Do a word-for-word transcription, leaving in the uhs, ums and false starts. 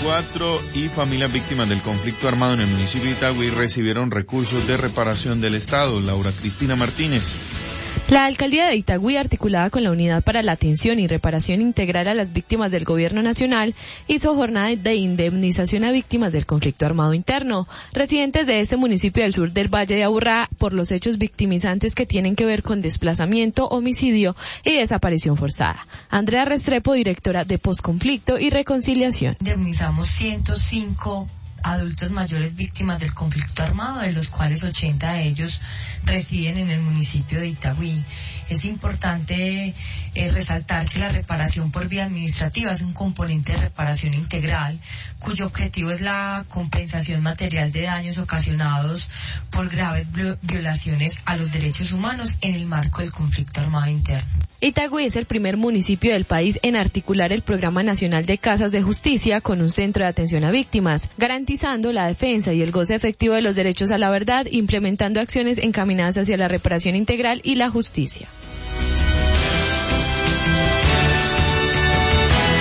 veinticuatro y familias víctimas del conflicto armado en el municipio de Itagüí recibieron recursos de reparación del Estado. Laura Cristina Martínez. La alcaldía de Itagüí, articulada con la Unidad para la Atención y Reparación Integral a las Víctimas del Gobierno Nacional, hizo jornada de indemnización a víctimas del conflicto armado interno, residentes de este municipio del sur del Valle de Aburrá, por los hechos victimizantes que tienen que ver con desplazamiento, homicidio y desaparición forzada. Andrea Restrepo, directora de Posconflicto y Reconciliación. Indemnizamos ciento cinco adultos mayores víctimas del conflicto armado, de los cuales ochenta de ellos residen en el municipio de Itagüí. Es importante eh, resaltar que la reparación por vía administrativa es un componente de reparación integral, cuyo objetivo es la compensación material de daños ocasionados por graves violaciones a los derechos humanos en el marco del conflicto armado interno. Itagüí es el primer municipio del país en articular el Programa Nacional de Casas de Justicia con un centro de atención a víctimas, garantizando la defensa y el goce efectivo de los derechos a la verdad, implementando acciones encaminadas hacia la reparación integral y la justicia.